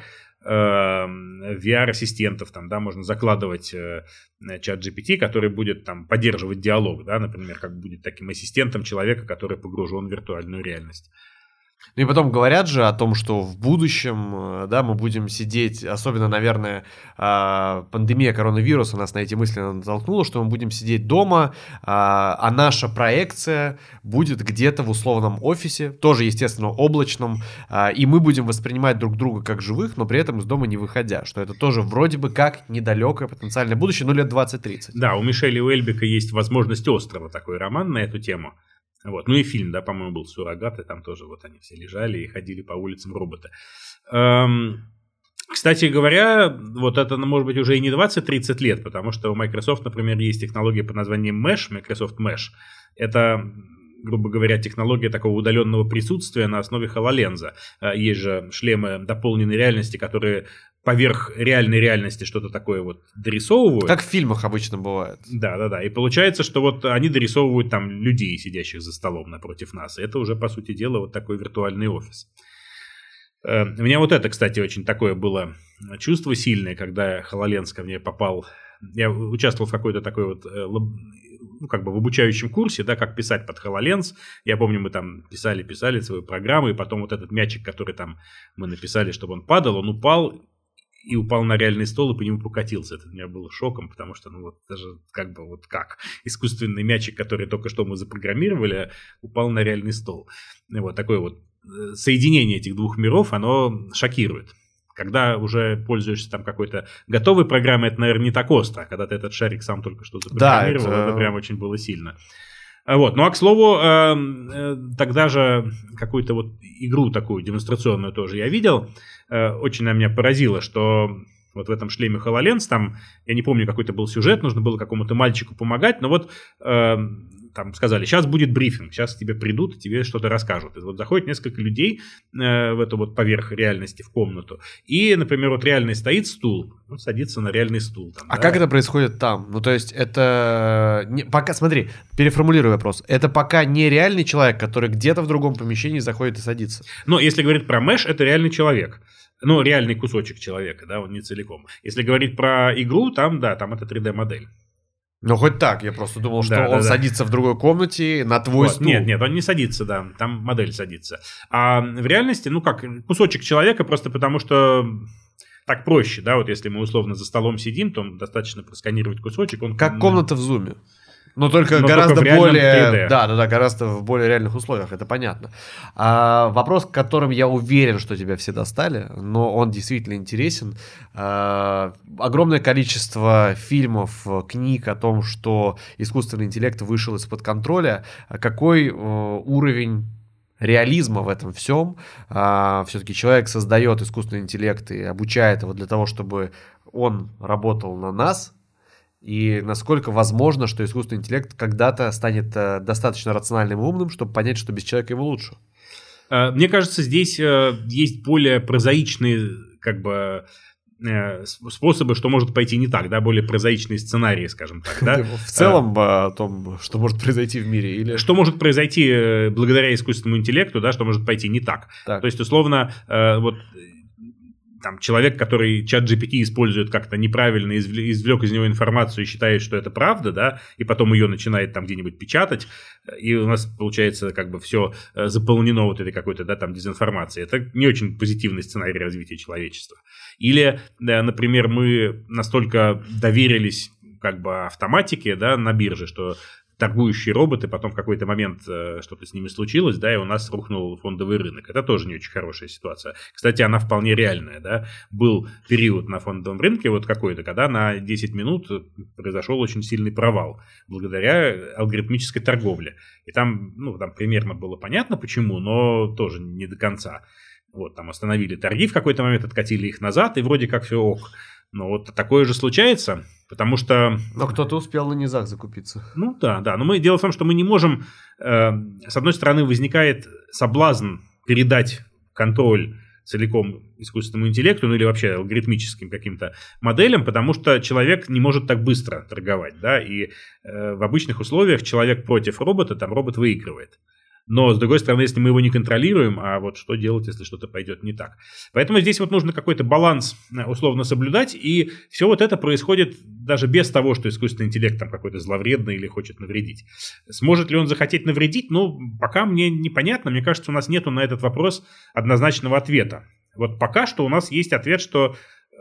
VR-ассистентов, там, да, можно закладывать чат GPT, который будет там поддерживать диалог, да, например, как будет таким ассистентом человека, который погружен в виртуальную реальность. Ну и потом говорят же о том, что в будущем, да, мы будем сидеть, особенно, наверное, пандемия коронавируса нас на эти мысли натолкнула, что мы будем сидеть дома, а наша проекция будет где-то в условном офисе, тоже, естественно, облачном, и мы будем воспринимать друг друга как живых, но при этом из дома не выходя, что это тоже вроде бы как недалекое потенциальное будущее, ну, лет 20-30. Да, у Мишеля Уэльбека есть «Возможность острова», такой роман на эту тему. Вот. Ну и фильм, да, по-моему, был «Суррогаты», там тоже вот они все лежали и ходили по улицам роботы. Кстати говоря, вот это, может быть, уже и не 20-30 лет, потому что у Microsoft, например, есть технология под названием Mesh, Microsoft Mesh. Это, грубо говоря, технология такого удаленного присутствия на основе HoloLens. Есть же шлемы дополненной реальности, которые поверх реальной реальности что-то такое вот дорисовывают. Как в фильмах обычно бывает. Да. И получается, что вот они дорисовывают там людей, сидящих за столом напротив нас. И это уже, по сути дела, вот такой виртуальный офис. У меня вот это, кстати, очень такое было чувство сильное, когда HoloLens ко мне попал. Я участвовал в какой-то такой вот, ну, как бы в обучающем курсе, да, как писать под HoloLens. Я помню, мы там писали свою программу, и потом вот этот мячик, который там мы написали, чтобы он падал, он упал. и упал на реальный стол и по нему покатился. Это для меня было шоком, потому что, ну вот даже как бы вот как искусственный мячик, который только что мы запрограммировали, упал на реальный стол. И вот такое вот соединение этих двух миров, оно шокирует. Когда уже пользуешься там какой-то готовой программой, это, наверное, не так остро. Когда ты этот шарик сам только что запрограммировал, да, это прям очень было сильно. Вот. Ну, а к слову, тогда же какую-то вот игру такую демонстрационную тоже я видел. Очень она меня поразила, что вот в этом шлеме HoloLens, там, я не помню, какой-то был сюжет, нужно было какому-то мальчику помогать, но вот там сказали, сейчас будет брифинг, сейчас к тебе придут и тебе что-то расскажут. И вот заходит несколько людей в эту вот поверх реальности в комнату, и, например, вот реальный стоит стул, он садится на реальный стул. Там, а да? Как это происходит там? Ну, то есть это... Пока, смотри, переформулирую вопрос. Это пока не реальный человек, который где-то в другом помещении заходит и садится? Но если говорить про Mesh, это реальный человек. Ну, реальный кусочек человека, да, он не целиком. Если говорить про игру, там, да, там это 3D-модель. Ну, хоть так, я просто думал, что он садится в другой комнате на твой стул. Нет, он не садится, да, там модель садится. А в реальности, ну как, кусочек человека просто потому, что так проще, да, вот если мы условно за столом сидим, то достаточно просканировать кусочек. Он... Как комната в зуме. Но гораздо более... 3D. Да, гораздо в более реальных условиях, это понятно. Вопрос, которым я уверен, что тебя все достали, но он действительно интересен. Огромное количество фильмов, книг о том, что искусственный интеллект вышел из-под контроля. Какой уровень реализма в этом всем? Все-таки человек создает искусственный интеллект и обучает его для того, чтобы он работал на нас. И насколько возможно, что искусственный интеллект когда-то станет достаточно рациональным и умным, чтобы понять, что без человека ему лучше? Мне кажется, здесь есть более прозаичные как бы способы, что может пойти не так, да, более прозаичные сценарии, скажем так. Да? В целом о том, что может произойти в мире? Или... Что может произойти благодаря искусственному интеллекту, да, что может пойти не так. То есть, условно, вот... Там человек, который ChatGPT использует как-то неправильно, извлек из него информацию и считает, что это правда, да, и потом ее начинает там где-нибудь печатать, и у нас получается как бы все заполнено вот этой какой-то, да, там дезинформацией. Это не очень позитивный сценарий развития человечества. Или, да, например, мы настолько доверились как бы автоматике, да, на бирже, что торгующие роботы, потом в какой-то момент что-то с ними случилось, да, и у нас рухнул фондовый рынок. Это тоже не очень хорошая ситуация. Кстати, она вполне реальная, да. Был период на фондовом рынке вот какой-то, когда на 10 минут произошел очень сильный провал благодаря алгоритмической торговле. И там, ну, там примерно было понятно почему, но тоже не до конца. Вот, там остановили торги в какой-то момент, откатили их назад, и вроде как все ок. Но вот такое же случается, потому что... Но кто-то успел на низах закупиться. Ну да. Но дело в том, что мы не можем... с одной стороны, возникает соблазн передать контроль целиком искусственному интеллекту, ну или вообще алгоритмическим каким-то моделям, потому что человек не может так быстро торговать, да, и в обычных условиях человек против робота, там робот выигрывает. Но, с другой стороны, если мы его не контролируем, а вот что делать, если что-то пойдет не так? Поэтому здесь вот нужно какой-то баланс условно соблюдать, и все вот это происходит даже без того, что искусственный интеллект там какой-то зловредный или хочет навредить. Сможет ли он захотеть навредить? Ну, пока мне непонятно. Мне кажется, у нас нету на этот вопрос однозначного ответа. Вот пока что у нас есть ответ, что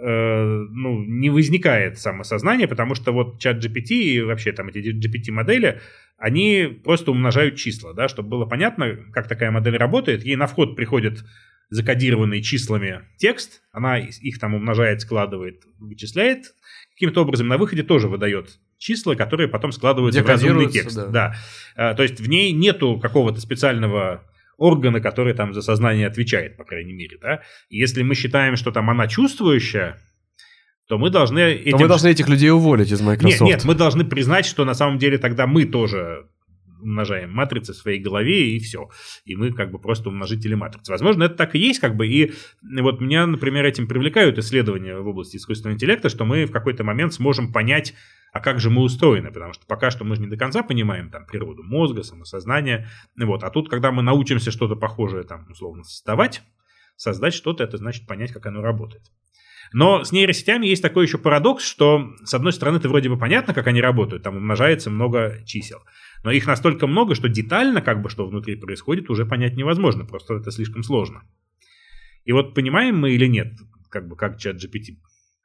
не возникает самосознание, потому что вот ChatGPT и вообще там эти GPT-модели, они просто умножают числа, да, чтобы было понятно, как такая модель работает. Ей на вход приходит закодированный числами текст, она их там умножает, складывает, вычисляет. Каким-то образом на выходе тоже выдает числа, которые потом складываются в разумный текст. Да. То есть в ней нету какого-то специального органа, который там за сознание отвечает, по крайней мере, да. И если мы считаем, что там она чувствующая, то мы должны... этих людей уволить из Microsoft. Нет, мы должны признать, что на самом деле тогда мы тоже умножаем матрицы в своей голове, и все. И мы как бы просто умножители матриц. Возможно, это так и есть, как бы. И вот меня, например, этим привлекают исследования в области искусственного интеллекта, что мы в какой-то момент сможем понять, а как же мы устроены, потому что пока что мы же не до конца понимаем там природу мозга, самосознание. Вот. А тут, когда мы научимся что-то похожее там условно создать что-то, это значит понять, как оно работает. Но с нейросетями есть такой еще парадокс, что, с одной стороны, это вроде бы понятно, как они работают, там умножается много чисел, но их настолько много, что детально, как бы, что внутри происходит, уже понять невозможно, просто это слишком сложно. И вот понимаем мы или нет, как бы, как ChatGPT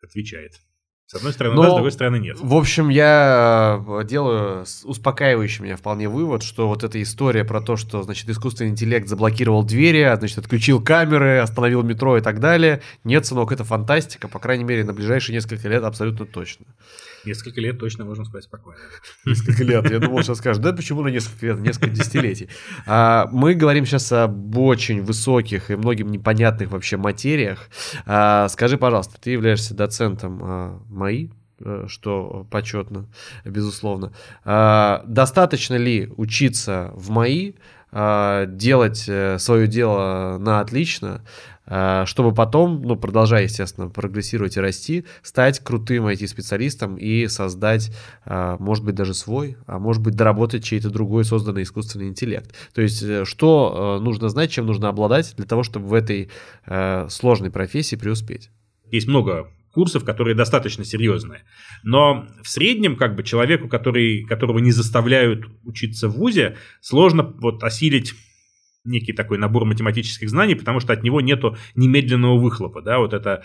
отвечает. С одной стороны, да, с другой стороны, нет. В общем, я делаю успокаивающий меня вполне вывод, что вот эта история про то, что, значит, искусственный интеллект заблокировал двери, значит, отключил камеры, остановил метро и так далее. Нет, сынок, это фантастика, по крайней мере, на ближайшие несколько лет абсолютно точно. Несколько лет точно можно сказать спокойно. Несколько лет. Я думал, сейчас скажешь, да почему на несколько лет, несколько десятилетий. Мы говорим сейчас об очень высоких и многим непонятных вообще материях. Скажи, пожалуйста, ты являешься доцентом МАИ, что почетно, безусловно. Достаточно ли учиться в МАИ, делать свое дело на отлично, чтобы потом, продолжая, естественно, прогрессировать и расти, стать крутым IT-специалистом и создать, может быть, даже свой, а может быть, доработать чей-то другой созданный искусственный интеллект. То есть, что нужно знать, чем нужно обладать для того, чтобы в этой сложной профессии преуспеть? Есть много курсов, которые достаточно серьезные. Но в среднем, человеку, которого не заставляют учиться в вузе, сложно осилить некий такой набор математических знаний, потому что от него нету немедленного выхлопа. Да? Вот это,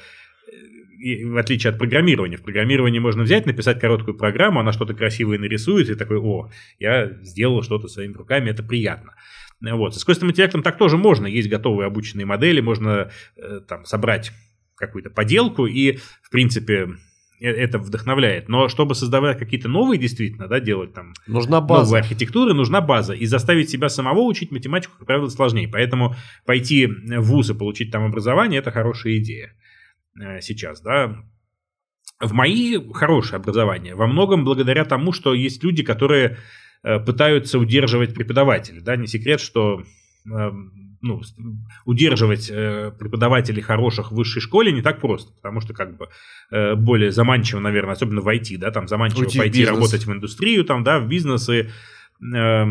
в отличие от программирования. В программировании можно взять, написать короткую программу, она что-то красивое нарисует, и такой, я сделал что-то своими руками, это приятно. С искусственным интеллектом так тоже можно. Есть готовые обученные модели, можно собрать какую-то поделку, и, в принципе, это вдохновляет. Но чтобы создавать какие-то новые, действительно, делать нужна база. Новые архитектуры, нужна база. И заставить себя самого учить математику, как правило, сложнее. Поэтому пойти в вуз и получить там образование – это хорошая идея сейчас. Да. В МАИ хорошее образование. Во многом благодаря тому, что есть люди, которые пытаются удерживать преподавателей. Да. Не секрет, что удерживать преподавателей хороших в высшей школе не так просто, потому что более заманчиво, наверное, особенно в IT, да, там заманчиво пойти работать в индустрию, в бизнесы, а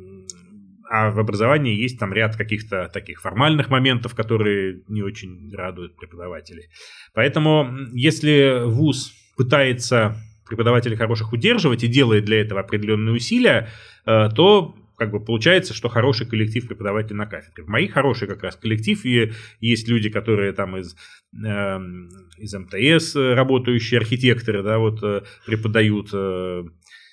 в образовании есть ряд каких-то таких формальных моментов, которые не очень радуют преподавателей. Поэтому, если вуз пытается преподавателей хороших удерживать и делает для этого определенные усилия, то получается, что хороший коллектив преподавателей на кафедре. В МАИ хороший как раз коллектив, и есть люди, которые из МТС работающие архитекторы, преподают. В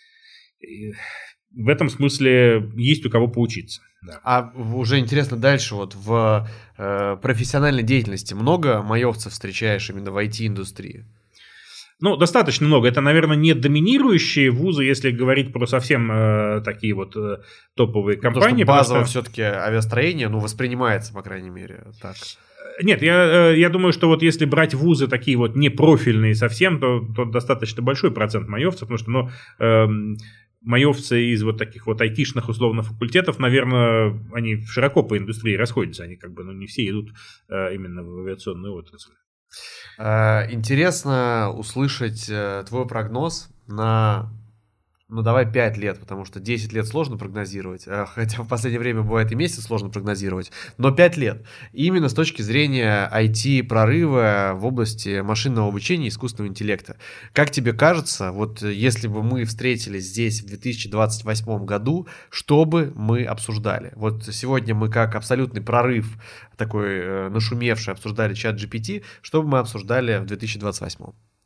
этом смысле есть у кого поучиться. Да. А уже интересно дальше, в профессиональной деятельности много маевцев встречаешь именно в IT-индустрии? Достаточно много. Это, наверное, не доминирующие вузы, если говорить про совсем такие топовые компании. Потому что базово все-таки авиастроение, воспринимается, по крайней мере, так. Нет, я думаю, что если брать вузы такие непрофильные совсем, то достаточно большой процент маевцев, потому что, маевцы из таких айтишных условно факультетов, наверное, они широко по индустрии расходятся. Они не все идут именно в авиационную отрасль. Интересно услышать твой прогноз на, давай 5 лет, потому что 10 лет сложно прогнозировать, хотя в последнее время бывает и месяц сложно прогнозировать, но 5 лет. Именно с точки зрения IT-прорыва в области машинного обучения и искусственного интеллекта. Как тебе кажется, если бы мы встретились здесь в 2028 году, что бы мы обсуждали? Сегодня мы как абсолютный прорыв такой нашумевший обсуждали ChatGPT, что бы мы обсуждали в 2028?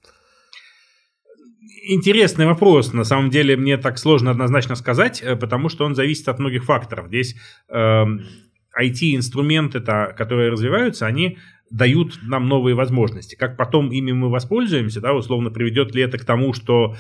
Интересный вопрос. На самом деле мне так сложно однозначно сказать, потому что он зависит от многих факторов. Здесь IT-инструменты, которые развиваются, они дают нам новые возможности. Как потом ими мы воспользуемся, условно, приведет ли это к тому, что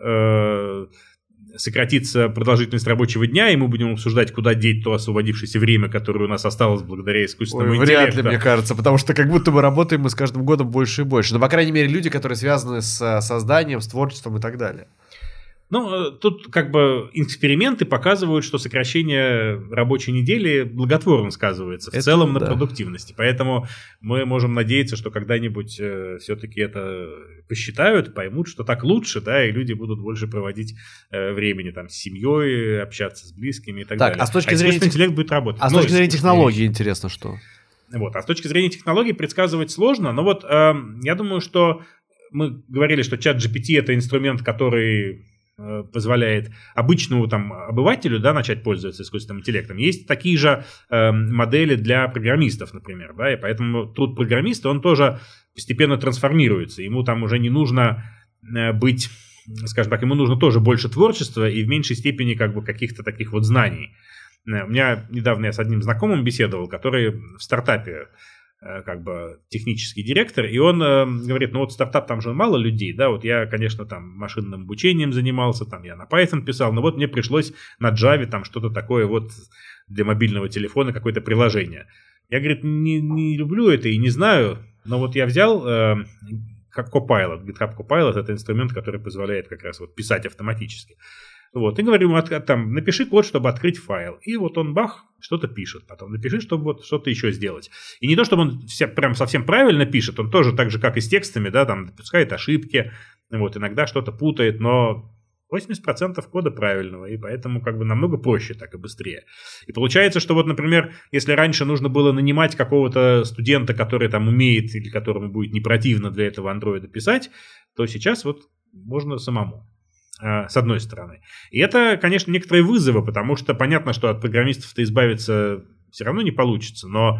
сократится продолжительность рабочего дня, и мы будем обсуждать, куда деть то освободившееся время, которое у нас осталось благодаря искусственному интеллекту. Вряд ли, мне кажется, потому что как будто бы работаем мы с каждым годом больше и больше. Но, по крайней мере, люди, которые связаны с созданием, с творчеством и так далее. Тут эксперименты показывают, что сокращение рабочей недели благотворно сказывается в целом на продуктивности. Поэтому мы можем надеяться, что когда-нибудь все-таки это посчитают, поймут, что так лучше, и люди будут больше проводить времени с семьей, общаться с близкими и так далее. А с точки зрения интеллект будет работать. А с точки зрения технологий интересно, что? А с точки зрения технологий предсказывать сложно, но я думаю, что мы говорили, что ChatGPT — это инструмент, который позволяет обычному там обывателю, да, начать пользоваться искусственным интеллектом. Есть такие же модели для программистов, например, да, и поэтому труд программиста, он тоже постепенно трансформируется. Ему там уже не нужно быть, скажем так, ему нужно тоже больше творчества и в меньшей степени как бы каких-то таких вот знаний. У меня недавно я с одним знакомым беседовал, который в стартапе как бы технический директор, и он говорит, ну вот стартап, там же мало людей, да, вот я, конечно, там машинным обучением занимался, там я на Python писал, но вот мне пришлось на Java там что-то такое вот для мобильного телефона, какое-то приложение. Я, говорит, не люблю это и не знаю, но вот я взял как Copilot, GitHub Copilot, это инструмент, который позволяет как раз вот писать автоматически. Вот, и говорю ему, там, напиши код, чтобы открыть файл. И вот он, бах, что-то пишет. Потом напиши, чтобы вот что-то еще сделать. И не то, чтобы он прям совсем правильно пишет, он тоже так же, как и с текстами, да, там, допускает ошибки, вот, иногда что-то путает, но 80% кода правильного, и поэтому как бы намного проще так и быстрее. И получается, что вот, например, если раньше нужно было нанимать какого-то студента, который там умеет или которому будет не противно для этого андроида писать, то сейчас вот можно самому. С одной стороны. И это, конечно, некоторые вызовы, потому что понятно, что от программистов-то избавиться все равно не получится, но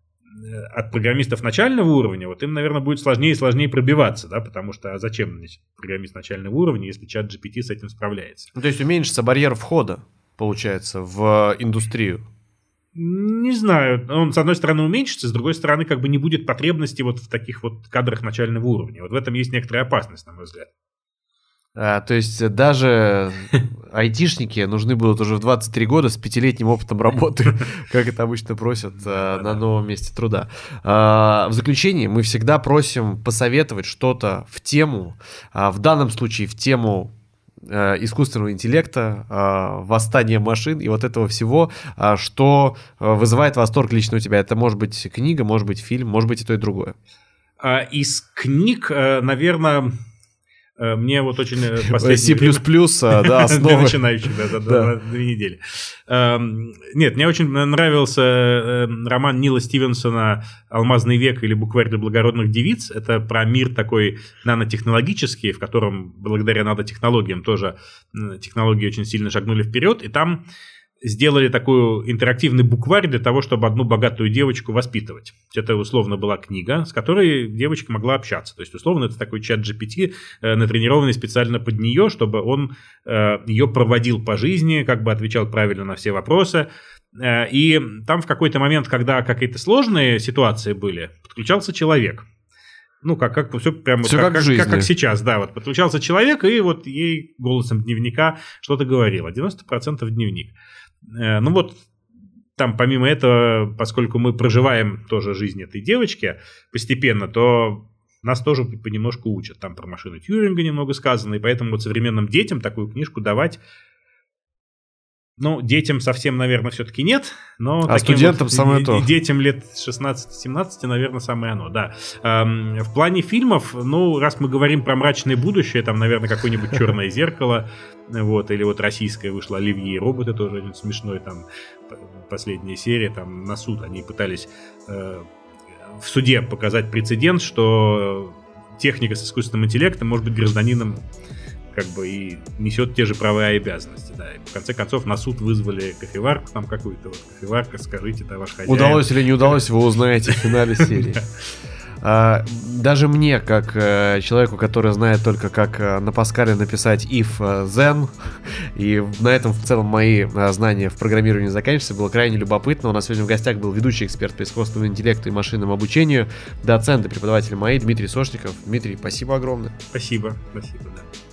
от программистов начального уровня вот им, наверное, будет сложнее и сложнее пробиваться, да, потому что зачем значит, программист начального уровня, если чат GPT с этим справляется? Ну, то есть уменьшится барьер входа, получается, в индустрию. Не знаю, он с одной стороны уменьшится, с другой стороны как бы не будет потребности вот в таких вот кадрах начального уровня. Вот в этом есть некоторая опасность, на мой взгляд. То есть даже айтишники нужны будут уже в 23 года с 5-летним опытом работы, как это обычно просят на новом месте труда. В заключение мы всегда просим посоветовать что-то в тему, в данном случае в тему искусственного интеллекта, восстания машин и вот этого всего, что вызывает восторг лично у тебя. Это может быть книга, может быть фильм, может быть и то, и другое. Из книг, наверное... Мне вот очень C++, да, основы. Для начинающих, да, за 2 недели. Нет, мне очень нравился роман Нила Стивенсона «Алмазный век» или «Букварь для благородных девиц». Это про мир такой нанотехнологический, в котором благодаря нанотехнологиям тоже технологии очень сильно шагнули вперед. И там сделали такой интерактивный букварь для того, чтобы одну богатую девочку воспитывать. Это условно была книга, с которой девочка могла общаться. То есть, условно, это такой чат GPT, натренированный специально под нее, чтобы он ее проводил по жизни, как бы отвечал правильно на все вопросы. И там в какой-то момент, когда какие-то сложные ситуации были, подключался человек. Ну, все прямо все как сейчас, да, вот подключался человек, и вот ей голосом дневника что-то говорил. 90% дневник. Ну вот, там помимо этого, поскольку мы проживаем тоже жизнь этой девочки постепенно, то нас тоже понемножку учат. Там про машину Тьюринга немного сказано, и поэтому вот современным детям такую книжку давать... Ну, детям совсем, наверное, все-таки нет, но студентам вот самое то. Детям лет 16-17, наверное, самое оно, да. В плане фильмов, ну, раз мы говорим про мрачное будущее, там, наверное, какое-нибудь «Черное зеркало», вот, или вот российская вышла «Оливье и роботы», тоже очень смешной, там, последняя серия, там, на суд они пытались в суде показать прецедент, что техника с искусственным интеллектом может быть гражданином как бы и несет те же права и обязанности, да. И в конце концов на суд вызвали кофеварку там какую-то, вот кофеварка, скажите, это ваш хозяин. Удалось или не удалось, вы узнаете в финале серии. Даже мне, как человеку, который знает только, как на Паскале написать if then, и на этом в целом мои знания в программировании заканчиваются, было крайне любопытно. У нас сегодня в гостях был ведущий эксперт по искусственному интеллекту и машинному обучению, доцент и преподаватель МАИ Дмитрий Сошников. Дмитрий, спасибо огромное. Спасибо, да.